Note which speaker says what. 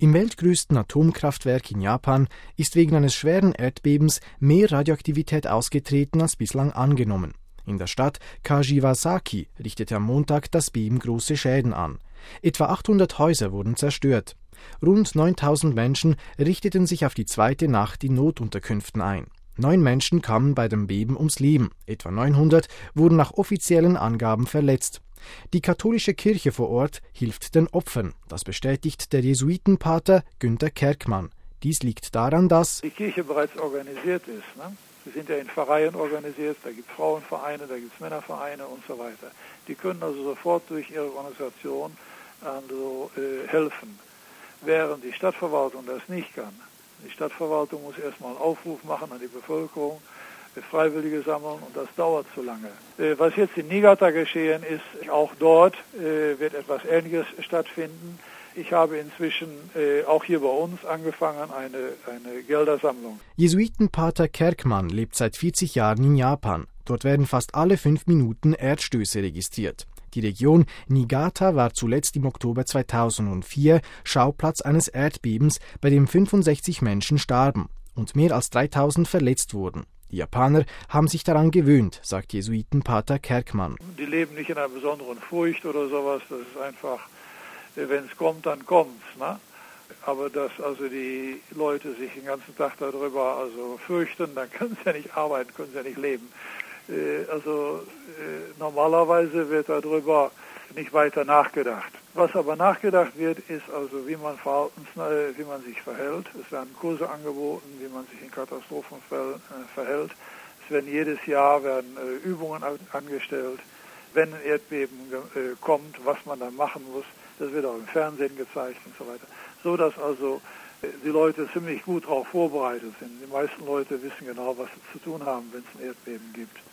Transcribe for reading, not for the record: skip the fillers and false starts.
Speaker 1: Im weltgrößten Atomkraftwerk in Japan ist wegen eines schweren Erdbebens mehr Radioaktivität ausgetreten als bislang angenommen. In der Stadt Kashiwazaki richtete am Montag das Beben große Schäden an. Etwa 800 Häuser wurden zerstört. Rund 9.000 Menschen richteten sich auf die zweite Nacht in Notunterkünften ein. 9 Menschen kamen bei dem Beben ums Leben, etwa 900 wurden nach offiziellen Angaben verletzt. Die katholische Kirche vor Ort hilft den Opfern, das bestätigt der Jesuitenpater Günther Kerkmann. Dies liegt daran, dass
Speaker 2: die Kirche bereits organisiert ist. Ne? Sie sind ja in Pfarreien organisiert, da gibt es Frauenvereine, da gibt es Männervereine und so weiter. Die können also sofort durch ihre Organisation helfen, während die Stadtverwaltung das nicht kann. Die Stadtverwaltung muss erstmal einen Aufruf machen an die Bevölkerung, Freiwillige sammeln und das dauert zu lange. Was jetzt in Niigata geschehen ist, auch dort wird etwas Ähnliches stattfinden. Ich habe inzwischen auch hier bei uns angefangen, eine Geldersammlung.
Speaker 1: Jesuitenpater Kerkmann lebt seit 40 Jahren in Japan. Dort werden fast alle 5 Minuten Erdstöße registriert. Die Region Niigata war zuletzt im Oktober 2004 Schauplatz eines Erdbebens, bei dem 65 Menschen starben und mehr als 3.000 verletzt wurden. Die Japaner haben sich daran gewöhnt, sagt Jesuitenpater Kerkmann.
Speaker 2: Die leben nicht in einer besonderen Furcht oder sowas, das ist einfach, wenn es kommt, dann kommt's, ne? Aber dass also die Leute sich den ganzen Tag darüber fürchten, dann können sie ja nicht arbeiten, können sie ja nicht leben. Normalerweise wird darüber nicht weiter nachgedacht. Was aber nachgedacht wird, ist also, wie man sich verhält. Es werden Kurse angeboten, wie man sich in Katastrophenfällen verhält. Es werden jedes Jahr Übungen angestellt, wenn ein Erdbeben kommt, was man dann machen muss. Das wird auch im Fernsehen gezeigt und so weiter. So dass also die Leute ziemlich gut darauf vorbereitet sind. Die meisten Leute wissen genau, was sie zu tun haben, wenn es ein Erdbeben gibt.